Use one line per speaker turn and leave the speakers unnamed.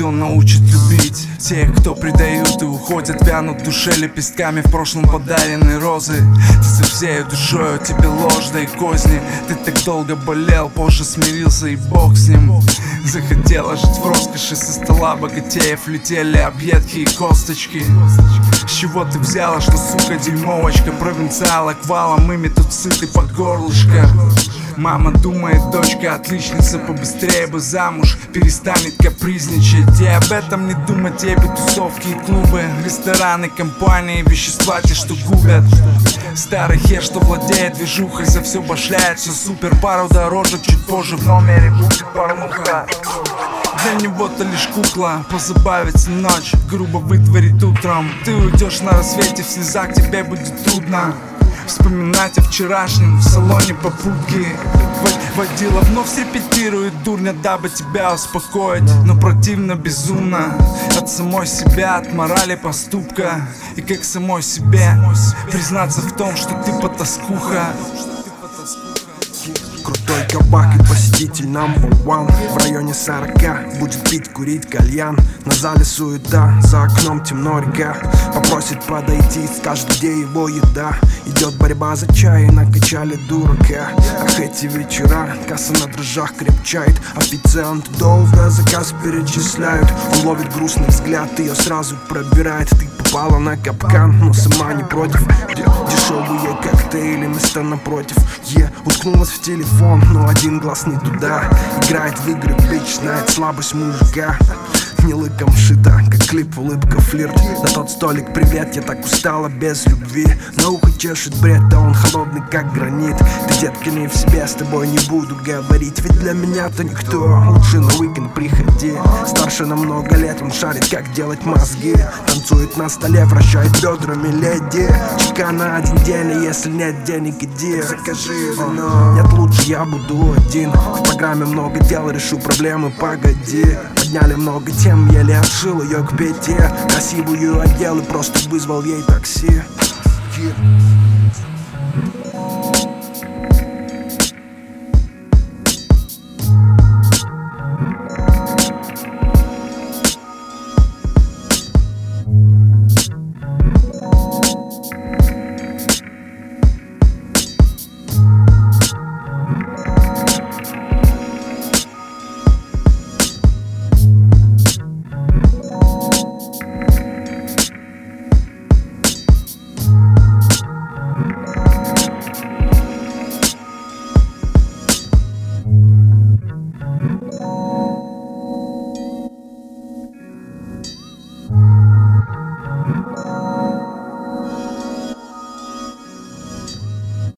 кто научит любить тех, кто предают и уходят, вянут в душе лепестками в прошлом подаренной розы. Ты со всей душою, тебе ложь, да и козни. Ты так долго болел, позже смирился, и бог с ним. Захотела жить в роскоши, со стола богатеев летели объедки и косточки. С чего ты взяла, что, сука, дерьмовочка? Провинциалок валом, ими тут сыты по горлышко. Мама думает, дочка отличница, побыстрее бы замуж, перестанет капризничать. И об этом не думать, ей бы тусовки и клубы, рестораны, компании, вещества те, что губят. Старый хер, что владеет движухой, за все башляет, все супер. Пару дорожек чуть позже в номере будет порнуха. Для него-то лишь кукла, позабавится ночь, грубо вытворит утром. Ты уйдешь на рассвете, в слезах тебе будет трудно вспоминать о вчерашнем в салоне попутки. Водила вновь репетирует дурня, дабы тебя успокоить, но противно безумно от самой себя, от морали поступка. И как самой себе признаться в том, что ты потаскуха.
Крутой кабак и посетитель number one. В районе 40 будет пить, курить кальян. На зале суета, за окном темно река. Попросит подойти, скажет, где его еда. Идет борьба за чай, накачали дурака. Ах, эти вечера, касса на дрожжах крепчает. Официант долго заказ перечисляют. Он ловит грустный взгляд, ее сразу пробирает. Ты попала на капкан, но сама не против. Дешевые коктейли, места напротив. Уткнулась в телефон, но один глаз не туда. Играет в игры, бич, знает слабость мужика. Не лыком шита, как клип, улыбка, флирт. На тот столик привет, я так устала без любви. На ухо чешет бред, да он холодный как гранит. Ты, детка, не в себе, с тобой не буду говорить. Ведь для меня ты никто, лучше на уикенд приходи. Старше на много лет, он шарит, как делать мозги. Танцует на столе, вращает бедрами леди. Чека на один день, и если нет денег, иди закажи вино. Нет, лучше я буду один. В программе много дел, решу проблемы, погоди. Подняли много тем, еле отшил ее к пяти. Красивую одел и просто вызвал ей такси.